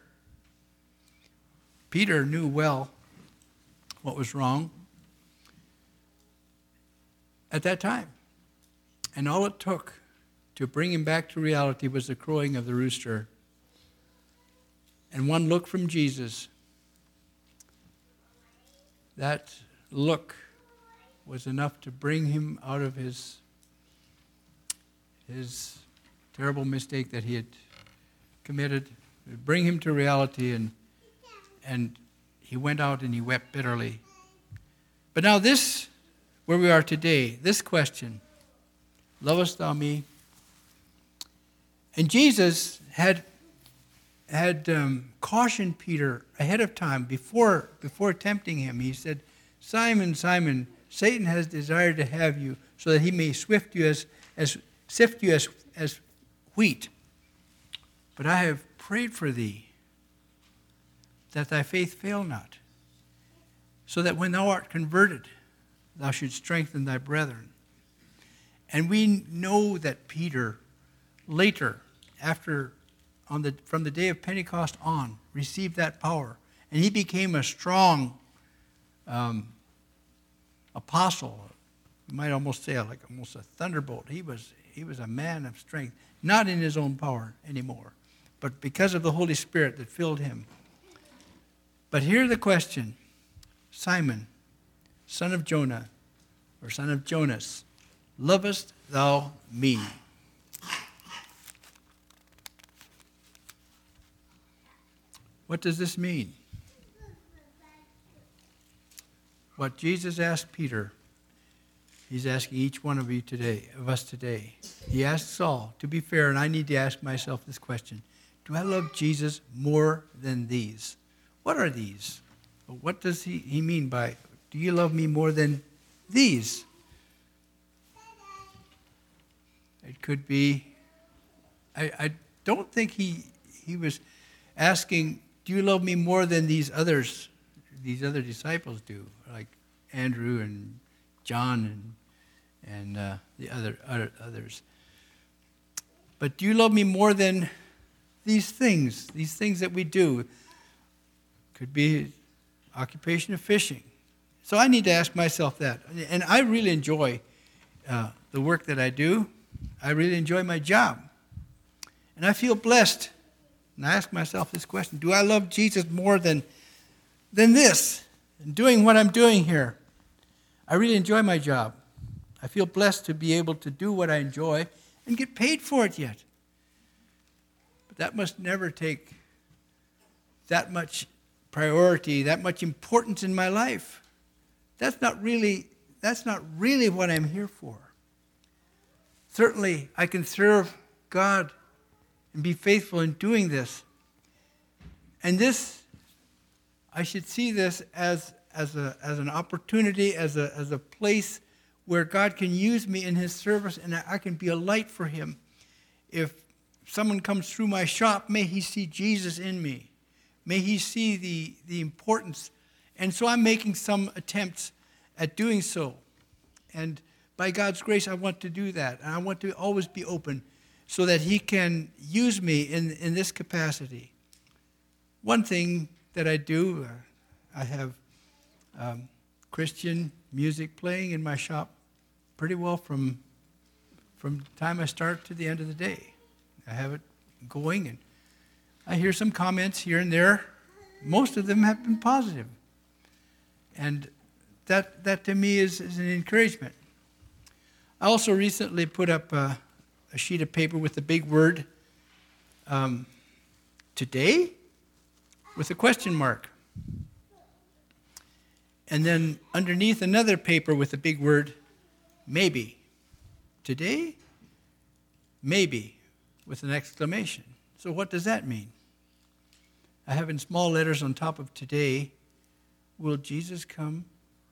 Peter knew well what was wrong at that time. And all it took to bring him back to reality was the crowing of the rooster. And one look from Jesus. That look was enough to bring him out of his, his terrible mistake that he had committed, bring him to reality, and and he went out and he wept bitterly. But now this, where we are today, this question, lovest thou me? And Jesus had had um, cautioned Peter ahead of time, before before tempting him. He said, Simon, Simon, Satan has desired to have you so that he may swift you as, as sift you as, as wheat. But I have prayed for thee, that thy faith fail not, so that when thou art converted, thou shouldst strengthen thy brethren. And we know that Peter, later, after on the from the day of Pentecost on, received that power, and he became a strong um, apostle. You might almost say like almost a thunderbolt. He was he was a man of strength, not in his own power anymore, but because of the Holy Spirit that filled him. But here's the question, Simon, son of Jonah, or son of Jonas, lovest thou me? What does this mean? What Jesus asked Peter, he's asking each one of you today, of us today. He asked all, to be fair, and I need to ask myself this question. Do I love Jesus more than these? What are these? What does he, he mean by, do you love me more than these? It could be, I, I don't think he he was asking, do you love me more than these others, these other disciples do, like Andrew and John and and uh, the other, other others. But do you love me more than these things, these things that we do? Could be occupation of fishing. So I need to ask myself that. And I really enjoy uh, the work that I do. I really enjoy my job. And I feel blessed. And I ask myself this question, do I love Jesus more than, than this? And doing what I'm doing here. I really enjoy my job. I feel blessed to be able to do what I enjoy and get paid for it yet. But that must never take that much priority, that much importance in my life. That's not really, that's not really what I'm here for. Certainly, I can serve God and be faithful in doing this. And this, I should see this as, as, a, as an opportunity, as a, as a place where God can use me in his service and I can be a light for him. If someone comes through my shop, may he see Jesus in me. May he see the, the importance. And so I'm making some attempts at doing so. And by God's grace, I want to do that. And I want to always be open so that he can use me in, in this capacity. One thing that I do, uh, I have um, Christian music playing in my shop pretty well from, from the time I start to the end of the day. I have it going, and I hear some comments here and there. Most of them have been positive. And that, that to me is, is an encouragement. I also recently put up a, a sheet of paper with the big word, um, today, with a question mark. And then underneath another paper with a big word, maybe. Today, maybe, with an exclamation. So what does that mean? I have in small letters on top of today, will Jesus come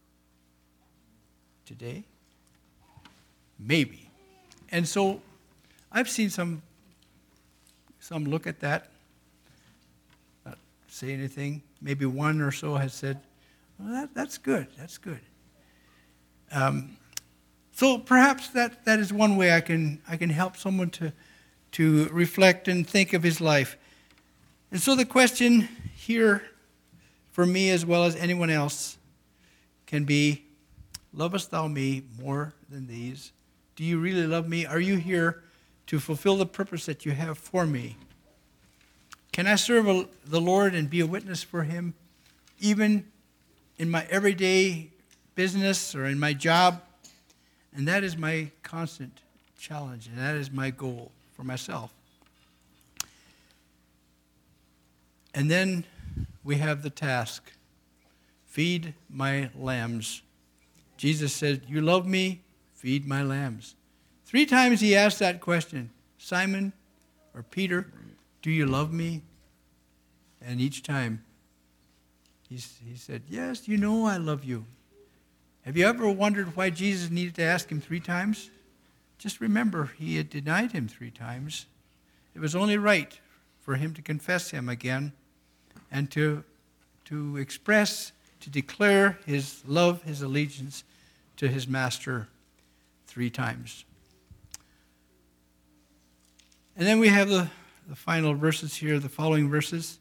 today? Maybe. And so I've seen some some look at that, not say anything. Maybe one or so has said, well, that, that's good, that's good. Um, so perhaps that, that is one way I can I can help someone to, to reflect and think of his life. And so the question here for me as well as anyone else can be, lovest thou me more than these? Do you really love me? Are you here to fulfill the purpose that you have for me? Can I serve a, the Lord and be a witness for him, even in my everyday business or in my job? And that is my constant challenge, and that is my goal for myself. And then we have the task, feed my lambs. Jesus said, you love me? Feed my lambs. Three times he asked that question. Simon or Peter, do you love me? And each time he, he said, yes, you know I love you. Have you ever wondered why Jesus needed to ask him three times? Just remember, he had denied him three times. It was only right for him to confess him again and to, to express, to declare his love, his allegiance to his master three times. And then we have the, the final verses here, the following verses.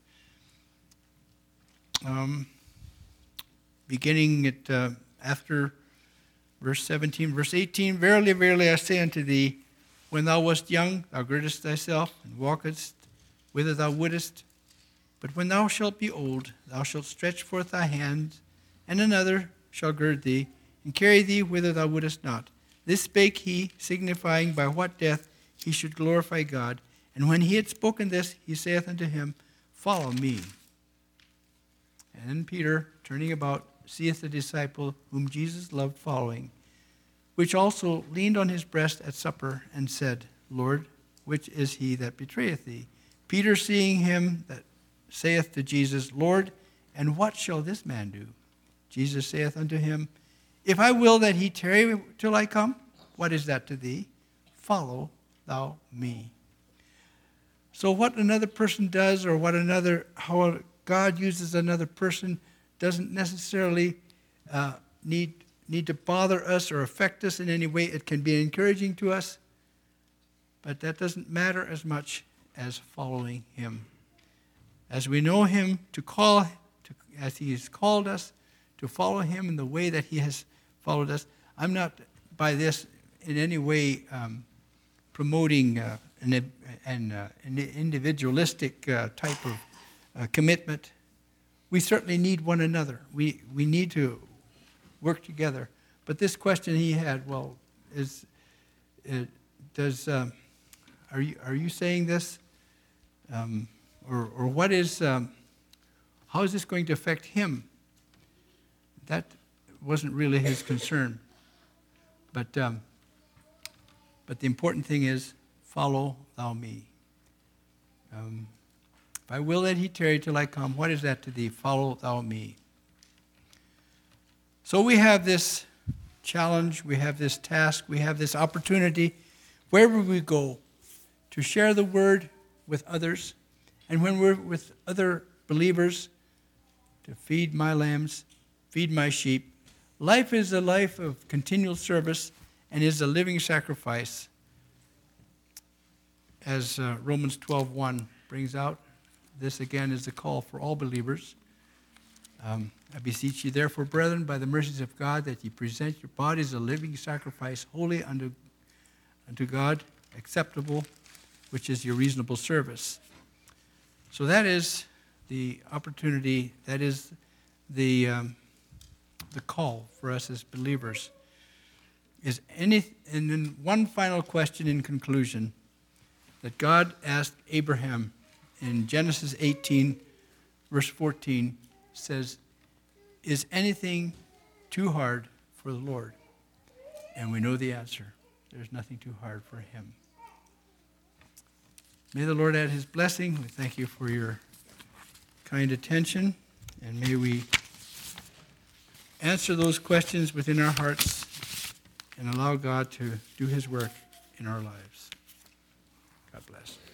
Um, beginning at uh, after verse seventeen, verse eighteen, verily, verily, I say unto thee, when thou wast young, thou girdest thyself, and walkest whither thou wouldest. But when thou shalt be old, thou shalt stretch forth thy hand, and another shall gird thee, and carry thee whither thou wouldest not. This spake he, signifying by what death he should glorify God. And when he had spoken this, he saith unto him, follow me. And then Peter, turning about, seeth the disciple whom Jesus loved following, which also leaned on his breast at supper, and said, Lord, which is he that betrayeth thee? Peter, seeing him, that saith to Jesus, Lord, and what shall this man do? Jesus saith unto him, if I will that he tarry till I come, what is that to thee? Follow thou me. So what another person does, or what another, how God uses another person, doesn't necessarily uh, need need to bother us or affect us in any way. It can be encouraging to us, but that doesn't matter as much as following him. As we know him, to call, to, as he has called us, to follow him in the way that he has followed us. I'm not by this in any way um, promoting uh, an, an, uh, an individualistic uh, type of uh, commitment. We certainly need one another. We we need to work together. But this question he had, well, is it, does um, are you are you saying this, um, or or what is um, how is this going to affect him? That wasn't really his concern. But um, but the important thing is, follow thou me. Um, if I will that he tarry till I come, what is that to thee? Follow thou me. So we have this challenge, we have this task, we have this opportunity, wherever we go, to share the word with others. And when we're with other believers to feed my lambs, feed my sheep. Life is a life of continual service and is a living sacrifice, as uh, Romans twelve one brings out. This again is the call for all believers. Um, I beseech you, therefore, brethren, by the mercies of God, that ye present your bodies a living sacrifice, holy unto, unto God, acceptable, which is your reasonable service. So that is the opportunity, that is the um, the call for us as believers. Is any, and then one final question in conclusion that God asked Abraham in Genesis eighteen, verse fourteen, says, is anything too hard for the Lord? And we know the answer. There's nothing too hard for him. May the Lord add his blessing. We thank you for your kind attention, and may we answer those questions within our hearts and allow God to do his work in our lives. God bless.